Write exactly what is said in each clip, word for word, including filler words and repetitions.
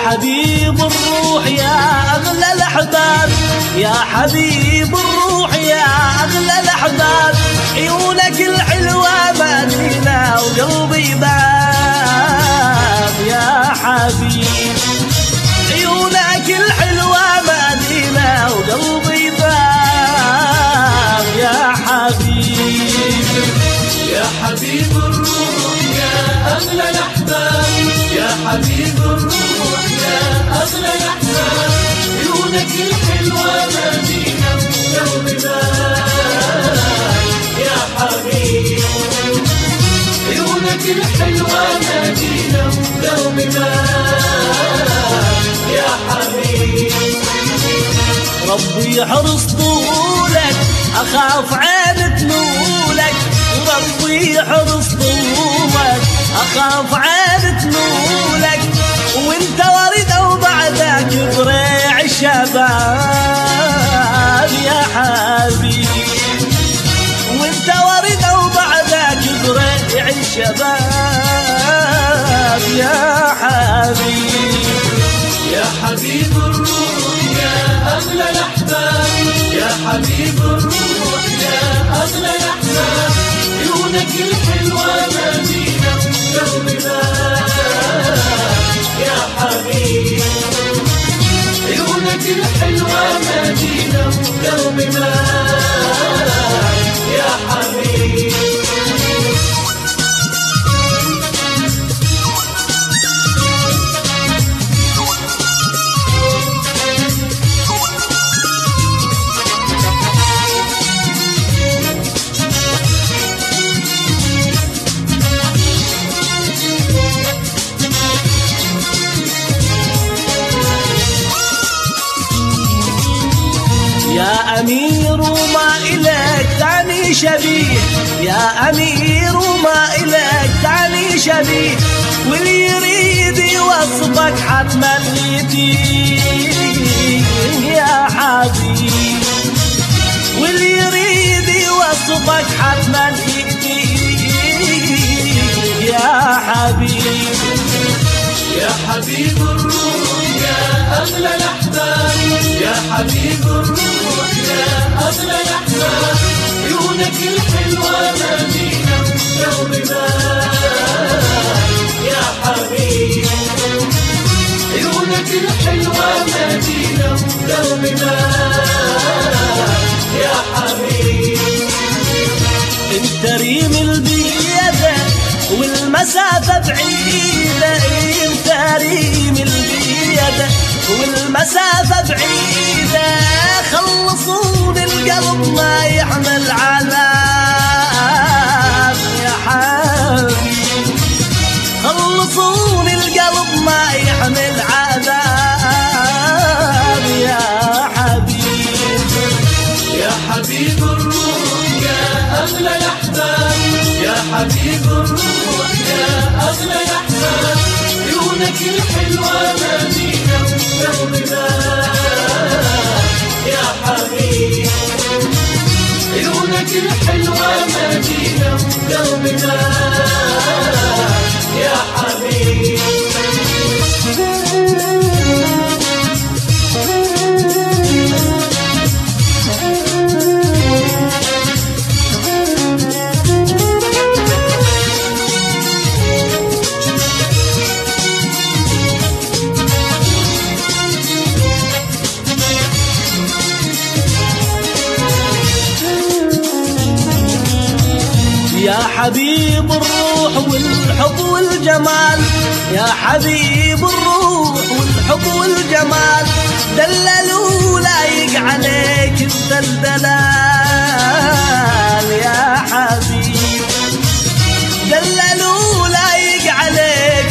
حبيب الروح يا أغلى الأحباب، يا حبيب الروح يا أغلى الأحباب، عيونك الحلوة مدينة وقلبي باب يا حبيب، عيونك الحلوة مدينة وقلبي باب يا حبيب. يا حبيب الروح يا أغلى الأحباب، يا حبيب الروح يا أغلى الأحباب، عيونك الحلوة مدينة وقلبي باب يا حبيب، عيونك الحلوة مدينة وقلبي باب يا حبيب. ربي يحرص طولك أخاف عين تنولك، ربي يحرص طولك أخاف عين تنولك، وانت ورد وبعدك بريع الشباب يا حبيب، وانت ورد وبعدك بريع الشباب يا حبيب. يا حبيب الروح يا أغلى الأحباب، يا حبيب الروح يا أغلى الأحباب، عيونك الحلوة مدينة وقلبي باب يا حبيب، عيونك الحلوة مدينة وقلبي باب يا حبيب. يا أمير وما إليك تعني شبيه، يا أمير وما إليك تعني شبيه، واللي يريد يوصفك حتما يتيه يا حبيب، واللي يريد يوصفك حتما يتيه يا حبيب. يا حبيب الروح يا أغلى الأحباب، يا حبيب الروح يا أغلى الأحباب، عيونك الحلوة مدينة وقلبي باب يا حبيب، عيونك الحلوة مدينة وقلبي باب يا حبيب. انت ريم البيدة والمسافة بعيدة، انت ريم البيدة والمسافة بعيدة، خلصون القلب ما يحمل عذاب يا حبيب، خلصون القلب ما يحمل عذاب يا حبيب. يا حبيب الروح يا أغلى الأحباب، يا حبيب الروح يا أغلى الأحباب، عيونك الحلوة مدينة وقلبي باب يا حبيب، عيونك الحلوة مدينة وقلبي باب يا حبيب. يا حبيب الروح والحب والجمال، يا حبيب الروح والحب والجمال، دللوا لايق عليك الدلدلال يا حبيب، دللوا لايق عليك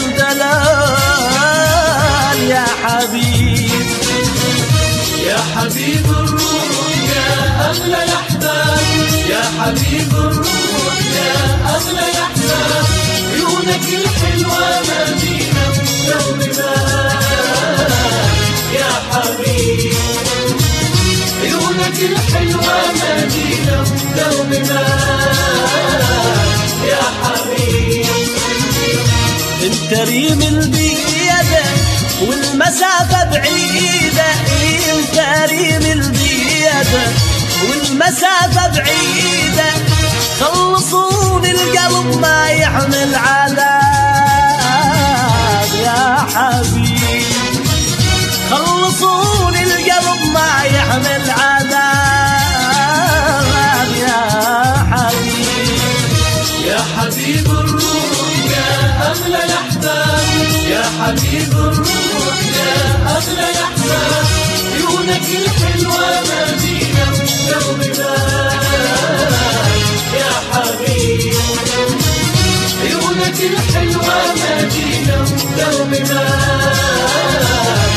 الدلدلال يا حبيب. يا حبيب الروح يا أغلى الأحباب، يا حبيب الروح يا أغلى الأحباب، عيونك الحلوة مدينة وقلبي باب يا حبيب، عيونك الحلوة مدينة وقلبي باب يا حبيب. انت ريم البيدة والمسافة بعيدة كريم البيد، والمسافة بعيدة خلصون القلب ما يحمل عذاب يا حبيب، خلصون القلب ما يحمل عذاب يا حبيب. يا حبيب الروح يا أغلى الأحباب، يا حبيب الروح يا أغلى الأحباب، عيونك الحلوة مدينة دربنا يا حبيب، عيونك الحلوة مدينة دربنا